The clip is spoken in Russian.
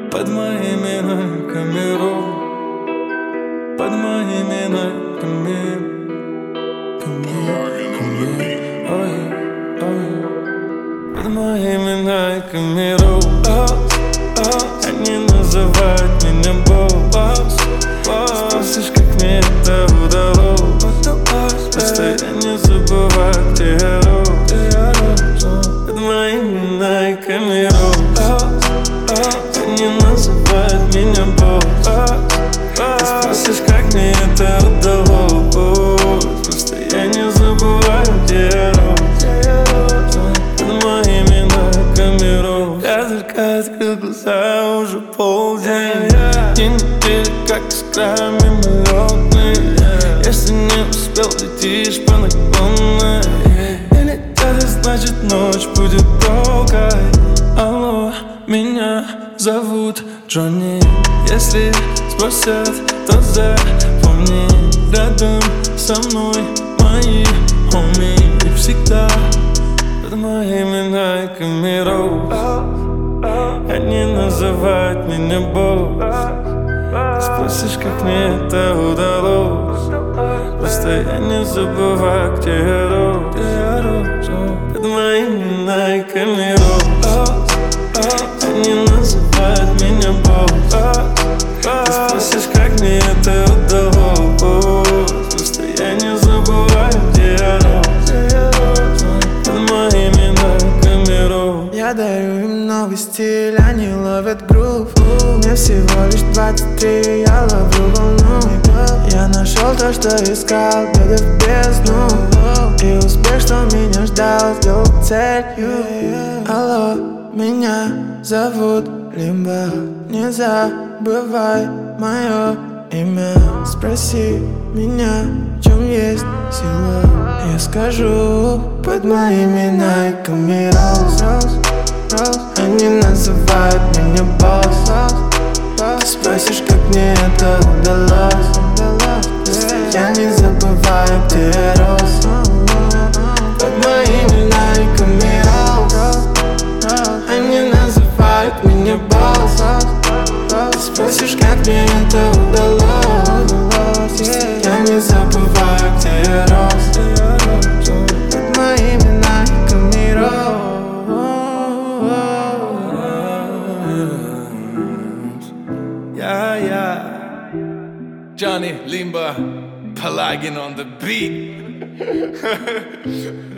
Под моими найками рок, под моими найками. Под моими найками рок. Они называют меня босс. Спросишь, как мне это удалось? Просто я не забываю, где я рос. Под моими найками рок. Они называют меня босс. Спросишь, как мне это удалось? Просто я не забываю, где я рос. Под моими найками рок. Я только открыл глаза, уже полдень. День недели, как искра мимолетный. Если не успел, летишь по наклонной. И летать, значит ночь будет долгой. Алло, меня зовут Джонни. Если спросят, то запомни. Рядом со мной мои хоми. И всегда под моими найками рос. Они называют меня босс. Спросишь, как мне это удалось? Просто я не забываю, где я рос. Под моими найками рос. Они называют меня босс. Спросишь, как мне это удалось? Просто я не забываю, где я рос. Под моими найками рос. Я дарю им новый стиль, они ловят грув. Мне всего лишь 23, я ловлю волну. Я нашел то, что искал, глядя в бездну. И успех, что меня ждал, сделал целью. Алло, меня зовут Лимба. Не забывай мое имя. Спроси меня, в чем есть сила. Я скажу, под моими найками рос. Они называют меня босс. Спросишь, как мне это удалось? Я не забываю, где я рос. Под моими найками рос. Они называют меня босс. Спросишь, как мне это удалось? Я не забываю, где я рос. Под моими найками рос. Johnny Limba, Pelagin on the beat.